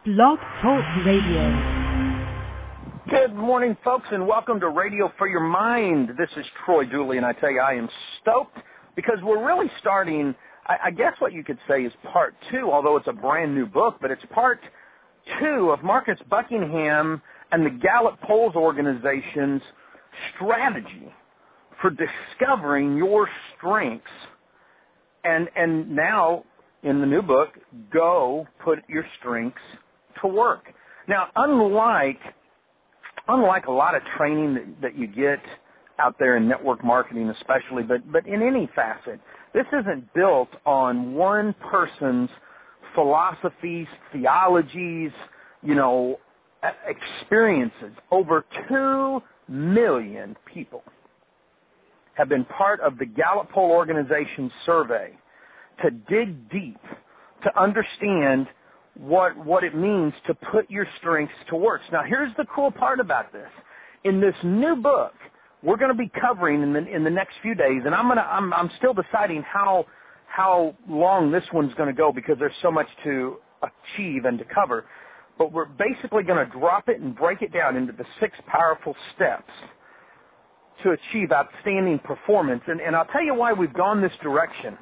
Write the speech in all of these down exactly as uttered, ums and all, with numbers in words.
Blog Talk Radio. Good morning, folks, and welcome to Radio for Your Mind. This is Troy Dooley, and I tell you, I am stoked because we're really starting, I, I guess what you could say is part two, although it's a brand new book, but it's part two of Marcus Buckingham and the Gallup Polls Organization's strategy for discovering your strengths. And, and now, in the new book, go put your strengths to work. Now, unlike unlike a lot of training that, that you get out there in network marketing especially, but, but in any facet, this isn't built on one person's philosophies, theologies, you know, experiences. Over two million people have been part of the Gallup Poll Organization survey to dig deep, to understand what what it means to put your strengths to work. Now, here's the cool part about this. In this new book, we're going to be covering in the in the next few days, and I'm gonna I'm I'm still deciding how how long this one's going to go because there's so much to achieve and to cover. But we're basically going to drop it and break it down into the six powerful steps to achieve outstanding performance. And, and I'll tell you why we've gone this direction.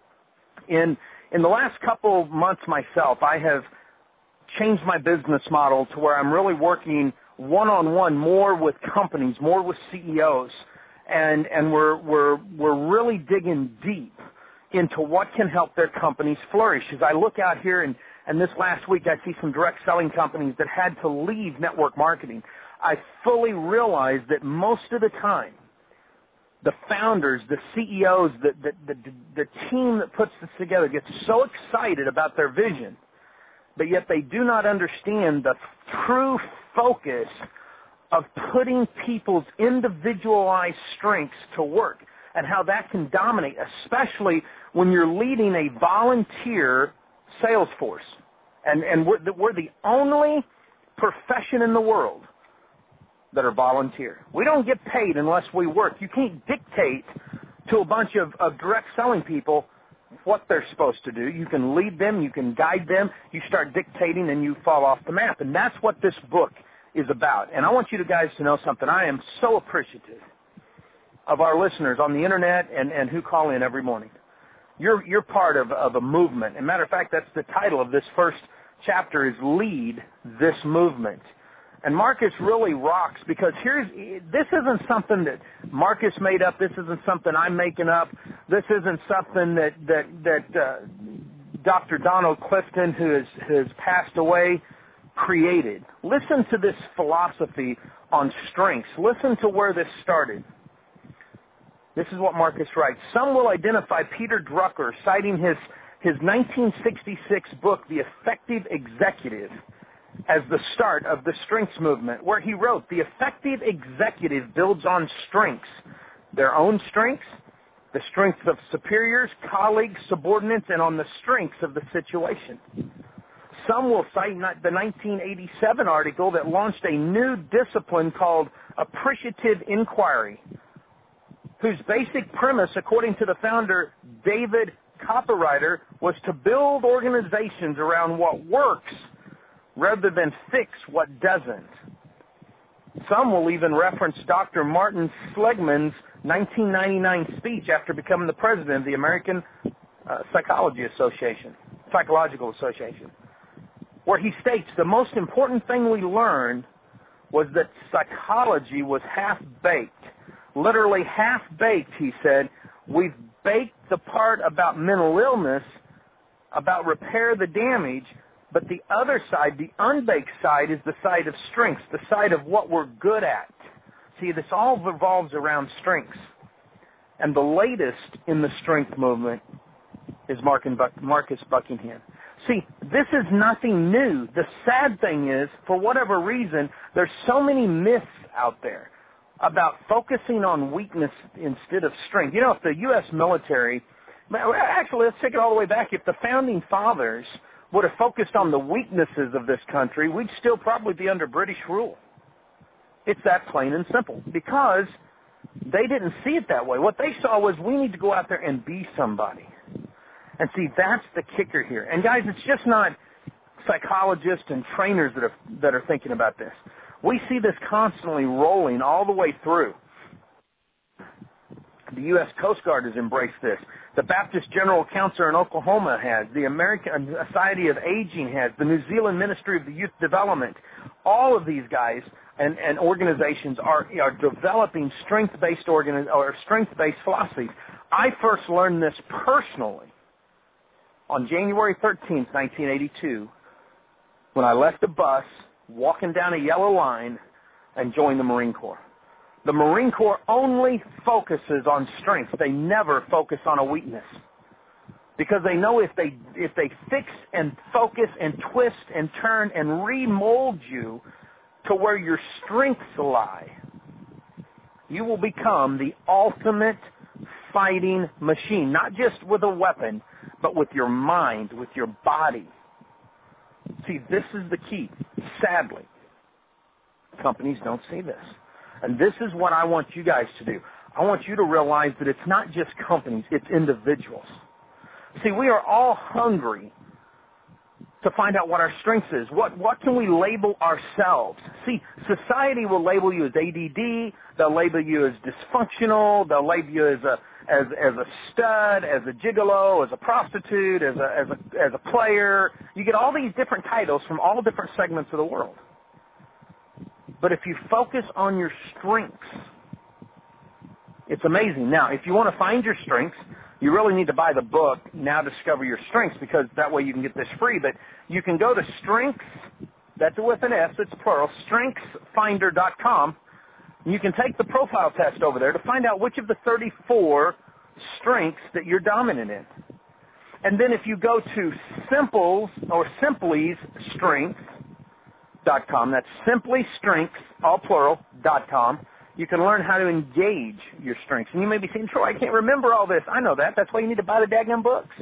In in the last couple of months myself, I have changed my business model to where I'm really working one-on-one more with companies, more with C E Os, and and we're we're we're really digging deep into what can help their companies flourish. As I look out here and and this last week I see some direct selling companies that had to leave network marketing. I fully realize that most of the time, the founders, the C E Os, the, the, the, the team that puts this together gets so excited about their vision, but yet they do not understand the true focus of putting people's individualized strengths to work and how that can dominate, especially when you're leading a volunteer sales force. And, and we're, the, we're the only profession in the world that are volunteer. We don't get paid unless we work. You can't dictate to a bunch of, of direct selling people what they're supposed to do. You can lead them, you can guide them, you start dictating and you fall off the map. And that's what this book is about. And I want you guys to know something. I am so appreciative of our listeners on the internet and, and who call in every morning. You're, you're part of, of a movement. As a matter of fact, that's the title of this first chapter is Lead This Movement. And Marcus really rocks because here's, this isn't something that Marcus made up. This isn't something I'm making up. This isn't something that, that, that uh, Doctor Donald Clifton, who has, has passed away, created. Listen to this philosophy on strengths. Listen to where this started. This is what Marcus writes. Some will identify Peter Drucker, citing his, his nineteen sixty-six book, The Effective Executive, as the start of the strengths movement, where he wrote, the effective executive builds on strengths, their own strengths, the strengths of superiors, colleagues, subordinates, and on the strengths of the situation. Some will cite the nineteen eighty-seven article that launched a new discipline called appreciative inquiry, whose basic premise, according to the founder, David Copywriter, was to build organizations around what works rather than fix what doesn't. Some will even reference Doctor Martin Seligman's nineteen ninety-nine speech after becoming the president of the American uh, Psychology Association, Psychological Association, where he states the most important thing we learned was that psychology was half-baked. Literally half-baked, he said. We've baked the part about mental illness, about repair the damage, but the other side, the unbaked side, is the side of strengths, the side of what we're good at. See, this all revolves around strengths. And the latest in the strength movement is Marcus Buckingham. See, this is nothing new. The sad thing is, for whatever reason, there's so many myths out there about focusing on weakness instead of strength. You know, if the U S military, actually, let's take it all the way back. If the founding fathers would have focused on the weaknesses of this country, we'd still probably be under British rule. It's that plain and simple because they didn't see it that way. What they saw was we need to go out there and be somebody. And see, that's the kicker here. And guys, it's just not psychologists and trainers that are, that are thinking about this. We see this constantly rolling all the way through. The U S Coast Guard has embraced this. The Baptist General Council in Oklahoma has. The American Society of Aging has. The New Zealand Ministry of the Youth Development. All of these guys and, and organizations are, are developing strength-based organi- or strength-based philosophies. I first learned this personally on January thirteenth, nineteen eighty-two, when I left the bus, walking down a yellow line, and joined the Marine Corps. The Marine Corps only focuses on strength. They never focus on a weakness. Because they know if they if they fix and focus and twist and turn and remold you to where your strengths lie, you will become the ultimate fighting machine, not just with a weapon, but with your mind, with your body. See, this is the key. Sadly, companies don't see this. And this is what I want you guys to do. I want you to realize that it's not just companies, it's individuals. See, we are all hungry to find out what our strengths is. What what can we label ourselves? See, society will label you as A D D, they'll label you as dysfunctional, they'll label you as a as as a stud, as a gigolo, as a prostitute, as a as a as a player. You get all these different titles from all different segments of the world. But if you focus on your strengths, it's amazing. Now, if you want to find your strengths, you really need to buy the book, Now Discover Your Strengths, because that way you can get this free. But you can go to Strengths, that's with an S, it's plural, strengths finder dot com. You can take the profile test over there to find out which of the thirty-four strengths that you're dominant in. And then if you go to Simples or Simply's Strengths, Dot com. That's simply strengths, all plural, dot com. You can learn how to engage your strengths. And you may be saying, Troy, I can't remember all this. I know that. That's why you need to buy the daggone books.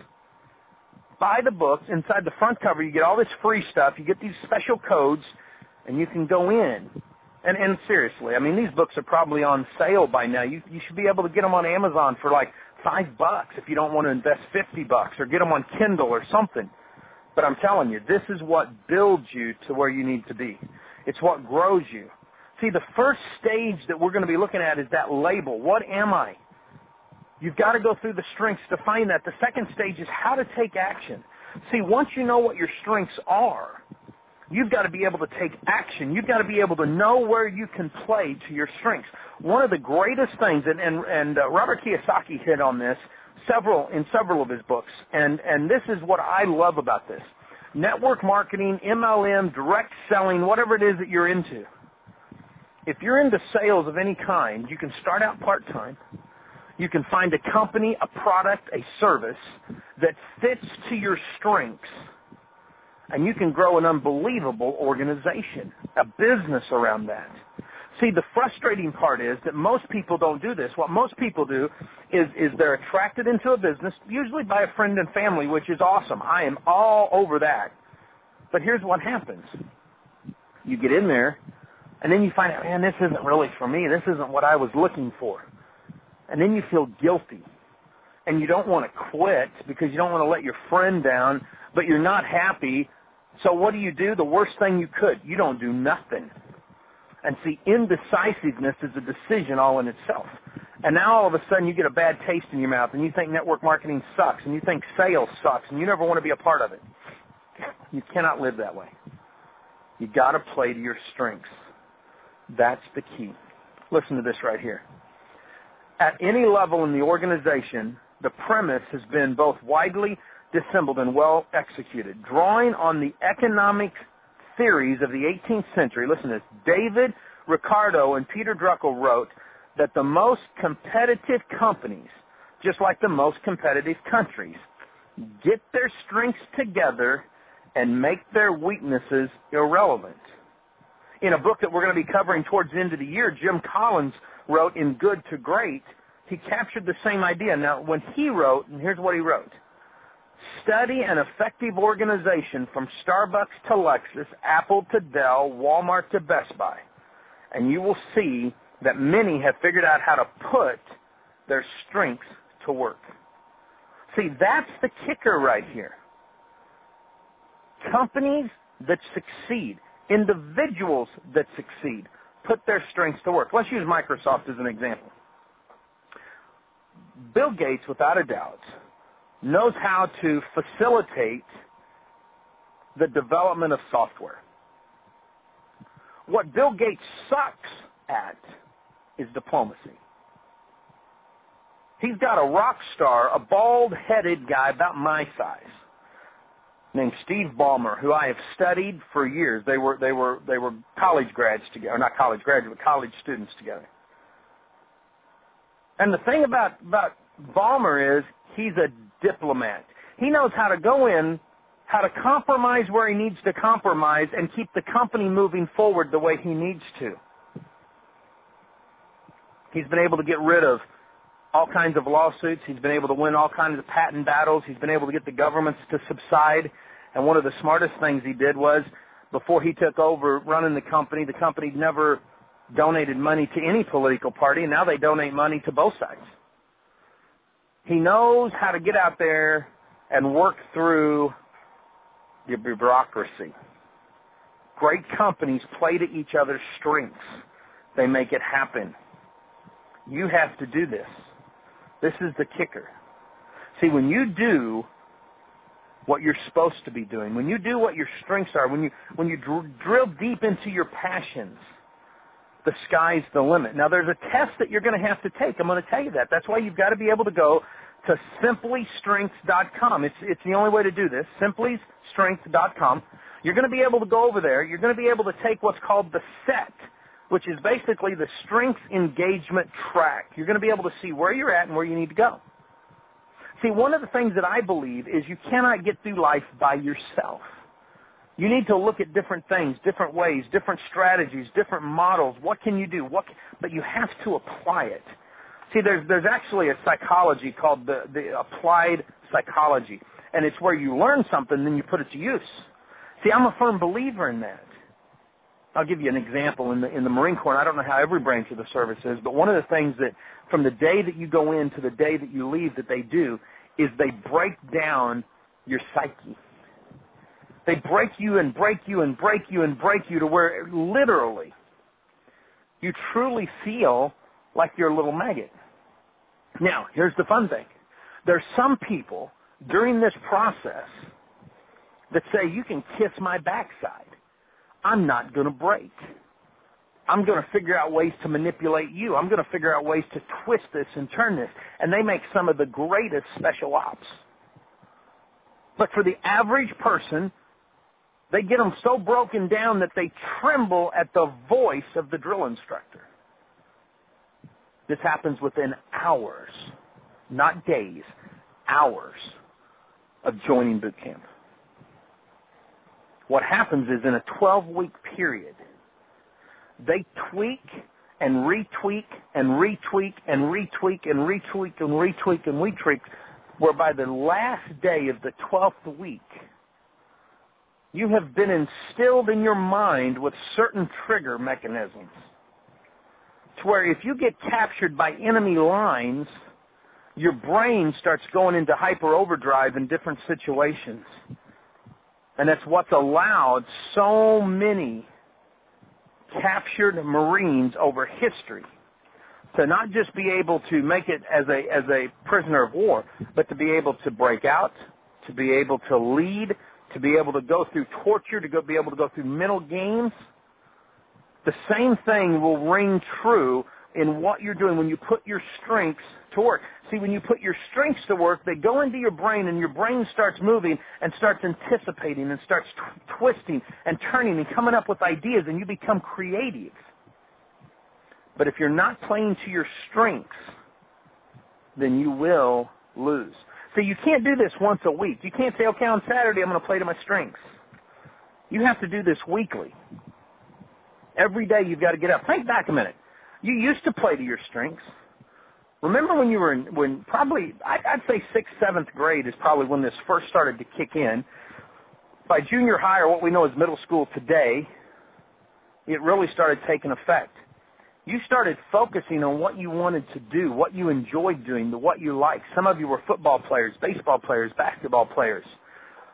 Buy the books. Inside the front cover, you get all this free stuff. You get these special codes, and you can go in. And, and seriously, I mean, these books are probably on sale by now. You, you should be able to get them on Amazon for like five bucks if you don't want to invest fifty bucks, or get them on Kindle or something. But I'm telling you, this is what builds you to where you need to be. It's what grows you. See, the first stage that we're going to be looking at is that label. What am I? You've got to go through the strengths to find that. The second stage is how to take action. See, once you know what your strengths are, you've got to be able to take action. You've got to be able to know where you can play to your strengths. One of the greatest things, and, and, and uh, Robert Kiyosaki hit on this, Several in several of his books, and, and this is what I love about this. Network marketing, M L M, direct selling, whatever it is that you're into. If you're into sales of any kind, you can start out part-time. You can find a company, a product, a service that fits to your strengths, and you can grow an unbelievable organization, a business around that. See, the frustrating part is that most people don't do this. What most people do is, is they're attracted into a business, usually by a friend and family, which is awesome. I am all over that. But here's what happens. You get in there, and then you find out, man, this isn't really for me. This isn't what I was looking for. And then you feel guilty. And you don't want to quit because you don't want to let your friend down, but you're not happy. So what do you do? The worst thing you could. You don't do nothing. And see, indecisiveness is a decision all in itself. And now all of a sudden you get a bad taste in your mouth, and you think network marketing sucks, and you think sales sucks, and you never want to be a part of it. You cannot live that way. You got to play to your strengths. That's the key. Listen to this right here. At any level in the organization, the premise has been both widely dissembled and well executed, drawing on the economic theories of the eighteenth century. Listen to this. David Ricardo and Peter Drucker wrote that the most competitive companies, just like the most competitive countries, get their strengths together and make their weaknesses irrelevant. In a book that we're going to be covering towards the end of the year, Jim Collins wrote In Good to Great, he captured the same idea. Now, when he wrote, and here's what he wrote, study an effective organization from Starbucks to Lexus, Apple to Dell, Walmart to Best Buy, and you will see that many have figured out how to put their strengths to work. See, that's the kicker right here. Companies that succeed, individuals that succeed, put their strengths to work. Let's use Microsoft as an example. Bill Gates, without a doubt, knows how to facilitate the development of software. What Bill Gates sucks at is diplomacy. He's got a rock star, a bald-headed guy about my size, named Steve Ballmer, who I have studied for years. They were they were they were college grads together, or not college grads, but college students together. And the thing about about Ballmer is he's a diplomat. He knows how to go in, how to compromise where he needs to compromise, and keep the company moving forward the way he needs to. He's been able to get rid of all kinds of lawsuits. He's been able to win all kinds of patent battles. He's been able to get the governments to subside. And one of the smartest things he did was, before he took over running the company, the company never donated money to any political party, and now they donate money to both sides. He knows how to get out there and work through the bureaucracy. Great companies play to each other's strengths. They make it happen. You have to do this. This is the kicker. See, when you do what you're supposed to be doing, when you do what your strengths are, when you when you dr- drill deep into your passions, the sky's the limit. Now, there's a test that you're going to have to take. I'm going to tell you that. That's why you've got to be able to go to simply strengths dot com. It's it's the only way to do this, simply strengths dot com. You're going to be able to go over there. You're going to be able to take what's called the SET, which is basically the strengths engagement track. You're going to be able to see where you're at and where you need to go. See, one of the things that I believe is you cannot get through life by yourself. You need to look at different things, different ways, different strategies, different models. What can you do? What? But you have to apply it. See, there's there's actually a psychology called the, the applied psychology, and it's where you learn something, then you put it to use. See, I'm a firm believer in that. I'll give you an example. In the in the Marine Corps, and I don't know how every branch of the service is, but one of the things that from the day that you go in to the day that you leave that they do is they break down your psyche. They break you and break you and break you and break you to where literally you truly feel like you're a little maggot. Now, here's the fun thing. There's some people during this process that say, you can kiss my backside. I'm not going to break. I'm going to figure out ways to manipulate you. I'm going to figure out ways to twist this and turn this. And they make some of the greatest special ops. But for the average person, they get them so broken down that they tremble at the voice of the drill instructor. This happens within hours, not days, hours of joining boot camp. What happens is in a twelve-week period, they tweak and retweak and retweak and retweak and retweak and retweak and retweak, where by the last day of the twelfth week, you have been instilled in your mind with certain trigger mechanisms to where if you get captured by enemy lines, your brain starts going into hyper overdrive in different situations. And that's what's allowed so many captured Marines over history to not just be able to make it as a as a prisoner of war, but to be able to break out, to be able to lead, to be able to go through torture, to go, be able to go through mental games. The same thing will ring true in what you're doing when you put your strengths to work. See, when you put your strengths to work, they go into your brain, and your brain starts moving and starts anticipating and starts t- twisting and turning and coming up with ideas, and you become creative. But if you're not playing to your strengths, then you will lose. So you can't do this once a week. You can't say, okay, on Saturday I'm going to play to my strengths. You have to do this weekly. Every day you've got to get up. Think back a minute. You used to play to your strengths. Remember when you were in, when probably, I'd say sixth, seventh grade is probably when this first started to kick in. By junior high, or what we know as middle school today, it really started taking effect. You started focusing on what you wanted to do, what you enjoyed doing, the what you liked. Some of you were football players, baseball players, basketball players.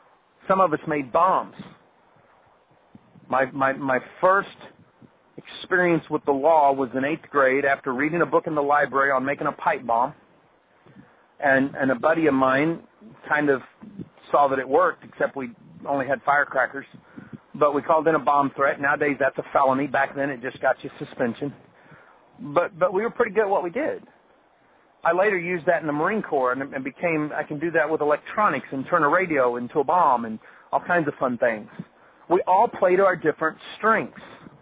Some of us made bombs. My, my, my first experience with the law was in eighth grade after reading a book in the library on making a pipe bomb. And, and a buddy of mine kind of saw that it worked, except we only had firecrackers. But we called in a bomb threat. Nowadays, that's a felony. Back then, it just got you suspension. But but we were pretty good at what we did. I later used that in the Marine Corps and, and became, I can do that with electronics and turn a radio into a bomb and all kinds of fun things. We all play to our different strengths.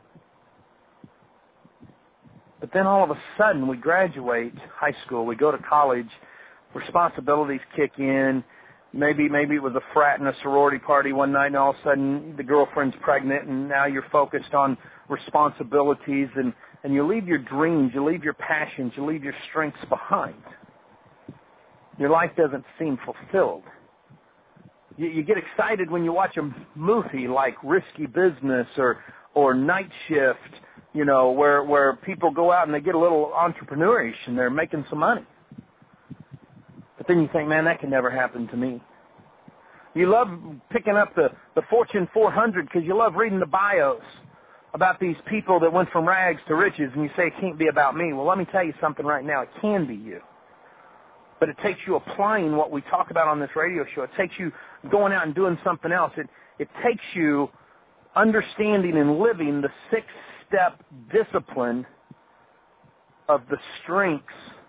But then all of a sudden, we graduate high school, we go to college, responsibilities kick in. Maybe maybe it was a frat and a sorority party one night, and all of a sudden the girlfriend's pregnant, and now you're focused on responsibilities, and, and you leave your dreams, you leave your passions, you leave your strengths behind. Your life doesn't seem fulfilled. You, you get excited when you watch a movie like Risky Business or or Night Shift, you know, where where people go out and they get a little entrepreneurish and they're making some money. But then you think, man, that can never happen to me. You love picking up the, the Fortune four hundred because you love reading the bios about these people that went from rags to riches, and you say it can't be about me. Well, let me tell you something right now. It can be you. But it takes you applying what we talk about on this radio show. It takes you going out and doing something else. It, it takes you understanding and living the six-step discipline of the strengths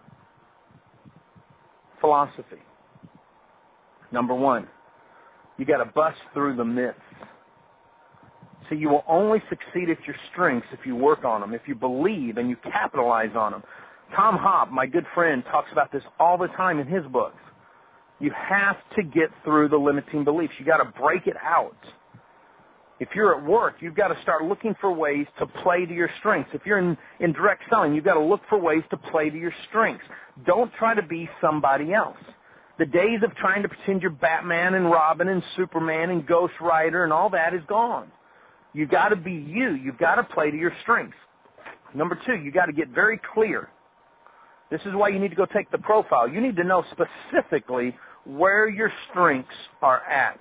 philosophy. Number one, you got to bust through the myths. See, you will only succeed at your strengths if you work on them, if you believe and you capitalize on them. Tom Hobb, my good friend, talks about this all the time in his books. You have to get through the limiting beliefs. You got to break it out. If you're at work, you've got to start looking for ways to play to your strengths. If you're in, in direct selling, you've got to look for ways to play to your strengths. Don't try to be somebody else. The days of trying to pretend you're Batman and Robin and Superman and Ghost Rider and all that is gone. You've got to be you. You've got to play to your strengths. Number two, you've got to get very clear. This is why you need to go take the profile. You need to know specifically where your strengths are at.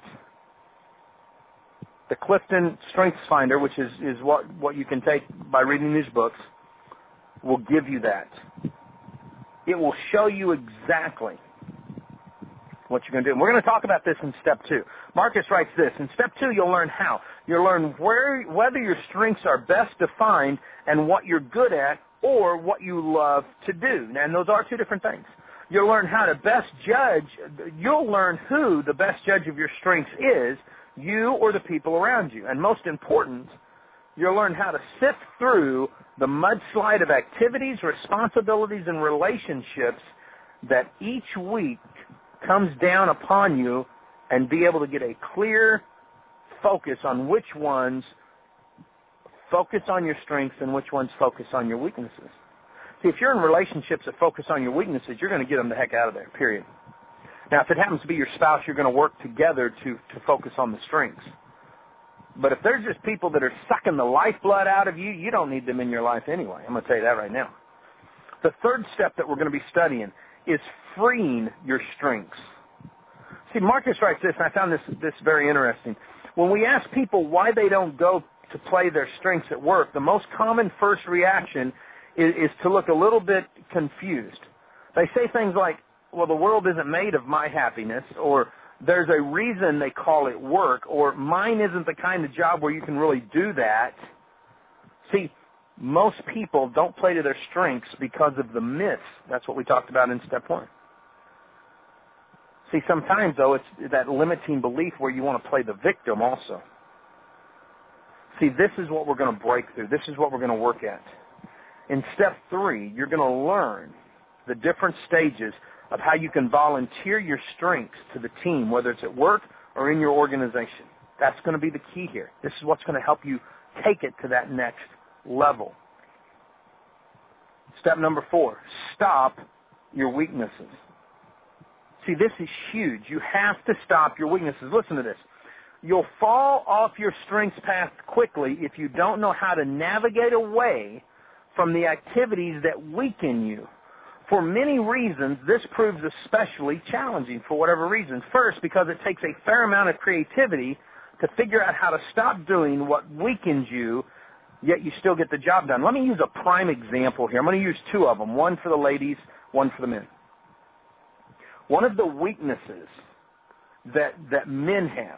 The Clifton Strengths Finder, which is, is what, what you can take by reading these books, will give you that. It will show you exactly what you're going to do. And we're going to talk about this in step two. Marcus writes this. In step two, you'll learn how. You'll learn where, whether your strengths are best defined and what you're good at or what you love to do. And those are two different things. You'll learn how to best judge. You'll learn who the best judge of your strengths is, you or the people around you. And most important, you'll learn how to sift through the mudslide of activities, responsibilities, and relationships that each week comes down upon you and be able to get a clear focus on which ones focus on your strengths and which ones focus on your weaknesses. See, if you're in relationships that focus on your weaknesses, you're going to get them the heck out of there, period. Now, if it happens to be your spouse, you're going to work together to, to focus on the strengths. But if there's just people that are sucking the lifeblood out of you, you don't need them in your life anyway. I'm going to tell you that right now. The third step that we're going to be studying is freeing your strengths. See, Marcus writes this, and I found this, this very interesting. When we ask people why they don't go to play their strengths at work, the most common first reaction is, is to look a little bit confused. They say things like, well, the world isn't made of my happiness, or there's a reason they call it work, or mine isn't the kind of job where you can really do that. See, most people don't play to their strengths because of the myths. That's what we talked about in step one. See, sometimes, though, it's that limiting belief where you want to play the victim also. See, this is what we're going to break through. This is what we're going to work at. In step three, you're going to learn the different stages of how you can volunteer your strengths to the team, whether it's at work or in your organization. That's going to be the key here. This is what's going to help you take it to that next level. Step number four, stop your weaknesses. See, this is huge. You have to stop your weaknesses. Listen to this. You'll fall off your strengths path quickly if you don't know how to navigate away from the activities that weaken you. For many reasons, this proves especially challenging for whatever reason. First, because it takes a fair amount of creativity to figure out how to stop doing what weakens you, yet you still get the job done. Let me use a prime example here. I'm going to use two of them, one for the ladies, one for the men. One of the weaknesses that that men have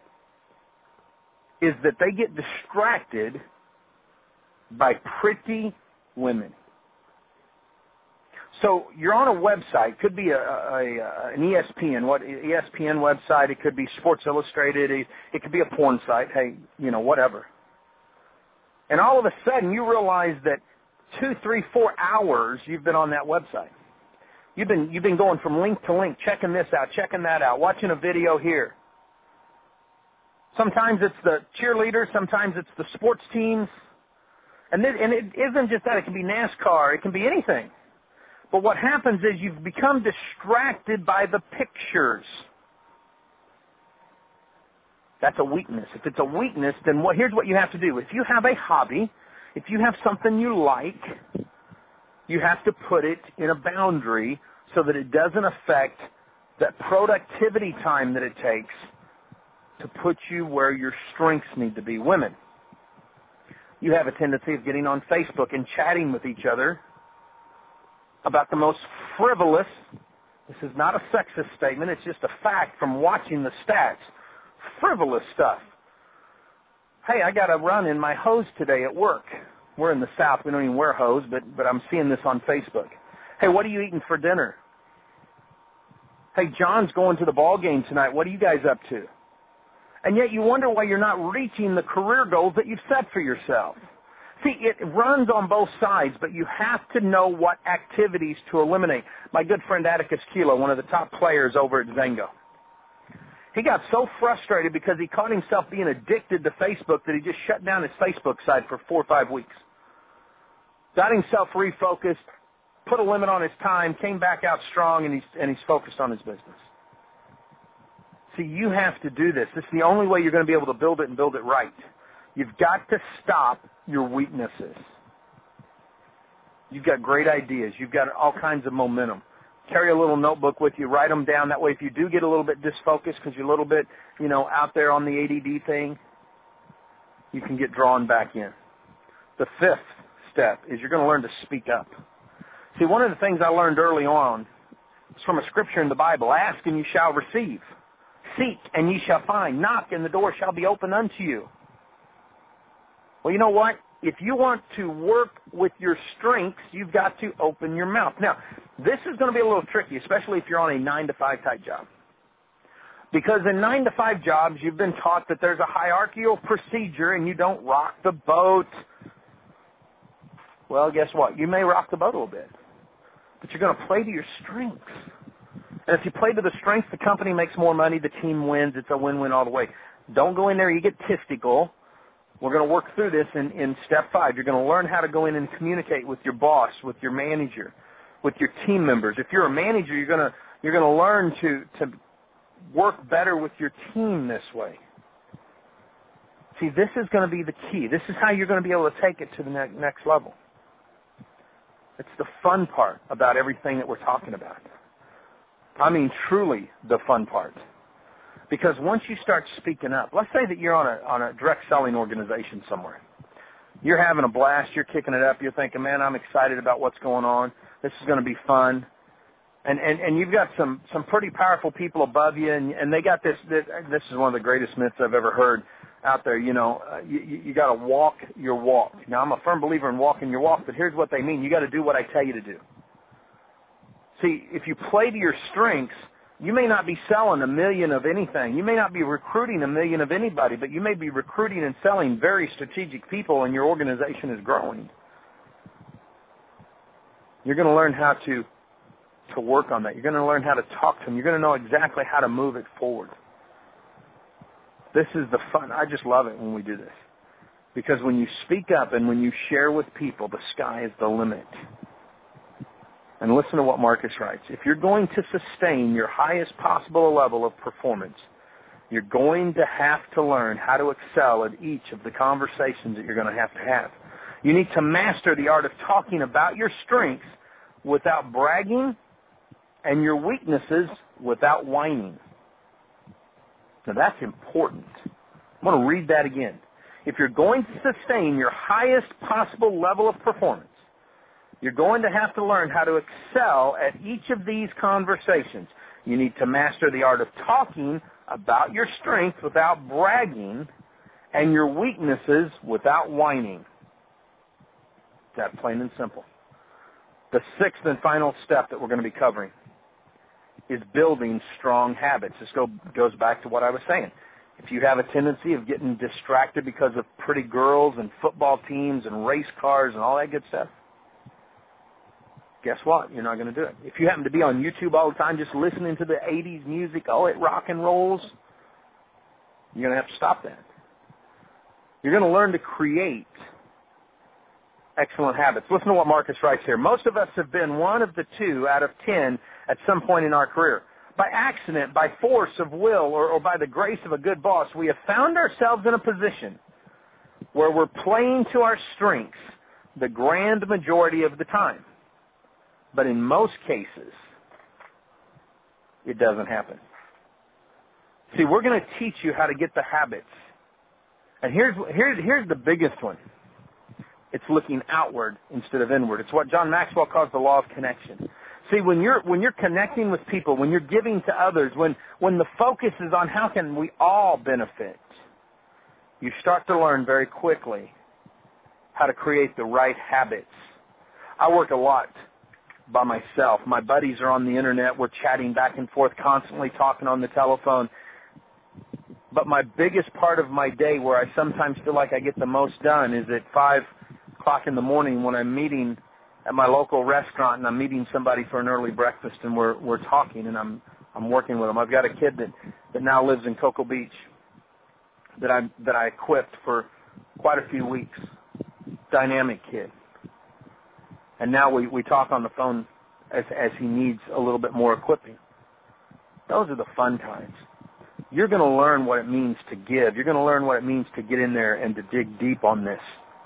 is that they get distracted by pretty women. So you're on a website, could be a, a, a an E S P N, what E S P N website, it could be Sports Illustrated, it, it could be a porn site, hey, you know, whatever. And all of a sudden you realize that two, three, four hours you've been on that website. You've been you've been going from link to link, checking this out, checking that out, watching a video here. Sometimes it's the cheerleaders, sometimes it's the sports teams. And, this, and it isn't just that, it can be NASCAR, it can be anything. But what happens is you've become distracted by the pictures. That's a weakness. If it's a weakness, then what, here's what you have to do. If you have a hobby, if you have something you like, you have to put it in a boundary so that it doesn't affect that productivity time that it takes to put you where your strengths need to be. Women, you have a tendency of getting on Facebook and chatting with each other about the most frivolous, this is not a sexist statement, it's just a fact from watching the stats, frivolous stuff. Hey, I got to run in my hose today at work. We're in the South, we don't even wear hose, but, but I'm seeing this on Facebook. Hey, what are you eating for dinner? Hey, John's going to the ball game tonight. What are you guys up to? And yet you wonder why you're not reaching the career goals that you've set for yourself. See, it runs on both sides, but you have to know what activities to eliminate. My good friend Atticus Kilo, one of the top players over at Zengo, he got so frustrated because he caught himself being addicted to Facebook that he just shut down his Facebook site for four or five weeks. Got himself refocused, put a limit on his time, came back out strong, and he's, and he's focused on his business. See, you have to do this. This is the only way you're going to be able to build it and build it right. You've got to stop your weaknesses. You've got great ideas. You've got all kinds of momentum. Carry a little notebook with you. Write them down. That way, if you do get a little bit disfocused because you're a little bit, you know, out there on the A D D thing, you can get drawn back in. The fifth step is you're going to learn to speak up. See, one of the things I learned early on is from a scripture in the Bible. Ask and you shall receive. Seek and ye shall find. Knock and the door shall be opened unto you. Well, you know what? If you want to work with your strengths, you've got to open your mouth. Now, this is going to be a little tricky, especially if you're on a nine to five type job. Because in nine to five jobs, you've been taught that there's a hierarchical procedure and you don't rock the boat. Well, guess what? You may rock the boat a little bit, but you're going to play to your strengths. And if you play to the strengths, the company makes more money, the team wins, it's a win-win all the way. Don't go in there, you get testicle. We're going to work through this in, in step five. You're going to learn how to go in and communicate with your boss, with your manager, with your team members. If you're a manager, you're going to you're going to learn to to work better with your team this way. See, this is going to be the key. This is how you're going to be able to take it to the ne- next level. It's the fun part about everything that we're talking about. I mean, truly the fun part. Because once you start speaking up, let's say that you're on a on a direct selling organization somewhere. You're having a blast, you're kicking it up, you're thinking, man, I'm excited about what's going on. This is going to be fun. And and, and you've got some, some pretty powerful people above you, and, and they got this, this, this is one of the greatest myths I've ever heard out there, you know, uh, you, you got to walk your walk. Now, I'm a firm believer in walking your walk, but here's what they mean. You got to do what I tell you to do. See, if you play to your strengths, you may not be selling a million of anything. You may not be recruiting a million of anybody, but you may be recruiting and selling very strategic people, and your organization is growing. You're going to learn how to, to work on that. You're going to learn how to talk to them. You're going to know exactly how to move it forward. This is the fun. I just love it when we do this. Because when you speak up and when you share with people, the sky is the limit. And listen to what Marcus writes. If you're going to sustain your highest possible level of performance, you're going to have to learn how to excel at each of the conversations that you're going to have to have. You need to master the art of talking about your strengths without bragging, and your weaknesses without whining. Now that's important. I'm going to read that again. If you're going to sustain your highest possible level of performance, you're going to have to learn how to excel at each of these conversations. You need to master the art of talking about your strengths without bragging and your weaknesses without whining. That plain and simple. The sixth and final step that we're going to be covering is building strong habits. This go, goes back to what I was saying. If you have a tendency of getting distracted because of pretty girls and football teams and race cars and all that good stuff, guess what? You're not going to do it. If you happen to be on YouTube all the time just listening to the eighties music, oh, it rock and rolls, you're going to have to stop that. You're going to learn to create excellent habits. Listen to what Marcus writes here. Most of us have been one of the two out of ten at some point in our career. By accident, by force of will, or, or by the grace of a good boss, we have found ourselves in a position where we're playing to our strengths the grand majority of the time. But in most cases, it doesn't happen. See, we're going to teach you how to get the habits. And here's, here's, here's the biggest one. It's looking outward instead of inward. It's what John Maxwell calls the law of connection. See, when you're when you're connecting with people, when you're giving to others, when when the focus is on how can we all benefit, you start to learn very quickly how to create the right habits. I work a lot by myself. My buddies are on the internet. We're chatting back and forth, constantly talking on the telephone. But my biggest part of my day where I sometimes feel like I get the most done is at five o'clock in the morning when I'm meeting at my local restaurant and I'm meeting somebody for an early breakfast and we're we're talking and I'm I'm working with them. I've got a kid that, that now lives in Cocoa Beach that I that I equipped for quite a few weeks. Dynamic kid. And now we, we talk on the phone as as he needs a little bit more equipping. Those are the fun times. You're going to learn what it means to give. You're going to learn what it means to get in there and to dig deep on this.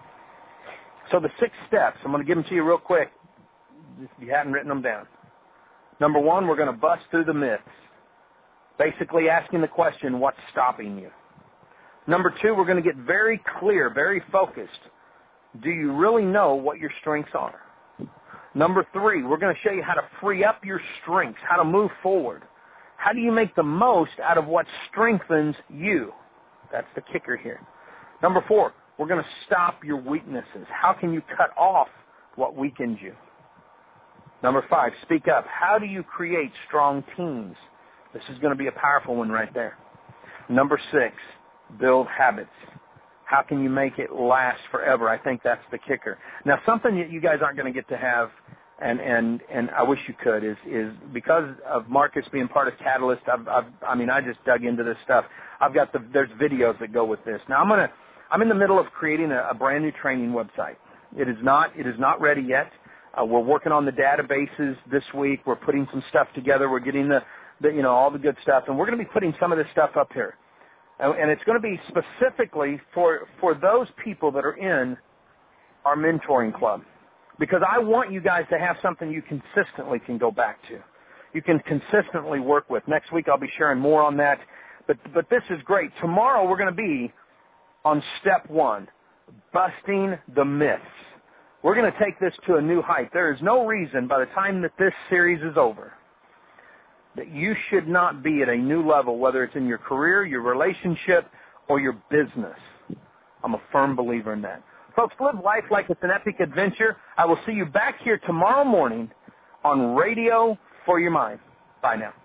So the six steps, I'm going to give them to you real quick if you haven't written them down. Number one, we're going to bust through the myths, basically asking the question, what's stopping you? Number two, we're going to get very clear, very focused. Do you really know what your strengths are? Number three, we're going to show you how to free up your strengths, how to move forward. How do you make the most out of what strengthens you? That's the kicker here. Number four, we're going to stop your weaknesses. How can you cut off what weakens you? Number five, speak up. How do you create strong teams? This is going to be a powerful one right there. Number six, build habits. How can you make it last forever? I think that's the kicker. Now, something that you guys aren't going to get to have, and, and, and I wish you could, is, is because of Marcus being part of Catalyst, I've, I've, I mean, I just dug into this stuff. I've got the, there's videos that go with this. Now, I'm going to, I'm in the middle of creating a, a brand new training website. It is not, it is not ready yet. Uh, we're working on the databases this week. We're putting some stuff together. We're getting the, the, you know, all the good stuff, and we're going to be putting some of this stuff up here. Uh, and it's going to be specifically for, for those people that are in our mentoring club. Because I want you guys to have something you consistently can go back to. You can consistently work with. Next week I'll be sharing more on that. But, but this is great. Tomorrow we're going to be on step one, busting the myths. We're going to take this to a new height. There is no reason by the time that this series is over that you should not be at a new level, whether it's in your career, your relationship, or your business. I'm a firm believer in that. Folks, live life like it's an epic adventure. I will see you back here tomorrow morning on Radio for Your Mind. Bye now.